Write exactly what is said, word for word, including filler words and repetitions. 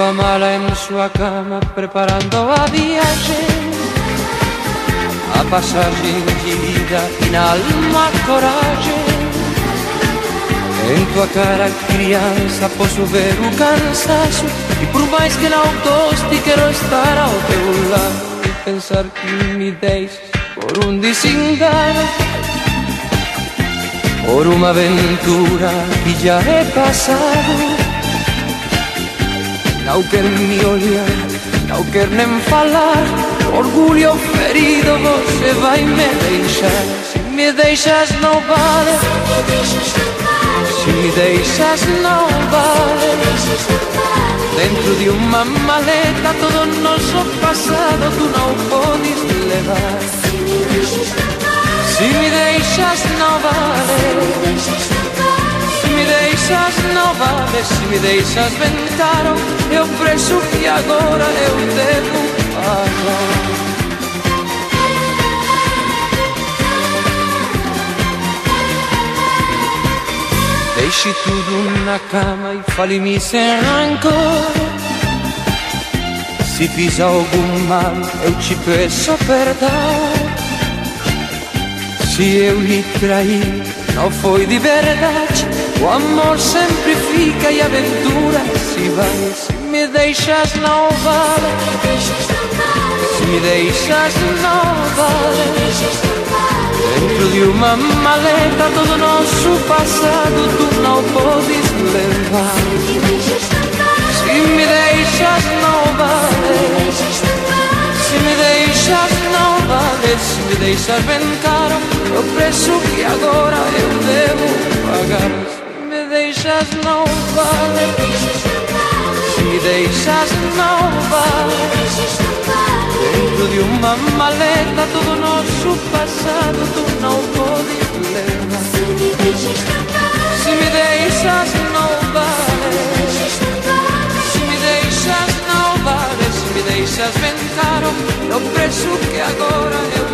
Sua mala em sua cama preparando a viagem, a passagem de ida e na alma coragem. Em tua cara criança posso ver o cansaço, e por mais que não goste quero estar ao teu lado e pensar que me deixas por um desengano, por uma aventura que já é passado. Não quer me olhar, não quer nem falar, orgulho ferido você vai me deixar. Se me deixas não vale, se me deixas não vale. Dentro de uma maleta todo nosso passado tu não podes levar. Se me deixas não vale, se me deixas não vale. Se me deixas bem caro é o preço que agora eu devo pagar. Deixe tudo na cama e fale-me sem rancor. Se fiz algum mal eu te peço perdão. Se eu lhe traí não foi de verdade, o amor sempre fica e a aventura se vai. Se me deixas não vale, se me deixas não vale. Dentro de uma maleta todo nosso passado tu não podes levar. Se me deixas não vale, se me deixas não vale. Se me deixas bem caro é o preço que agora eu devo pagar. Se me deixas não vale, se me deixas não vale. Dentro de uma maleta todo nosso passado tu não podes levar. Se me deixas não vale, se me deixas não vale. Se me deixas bem caro é o preço que agora eu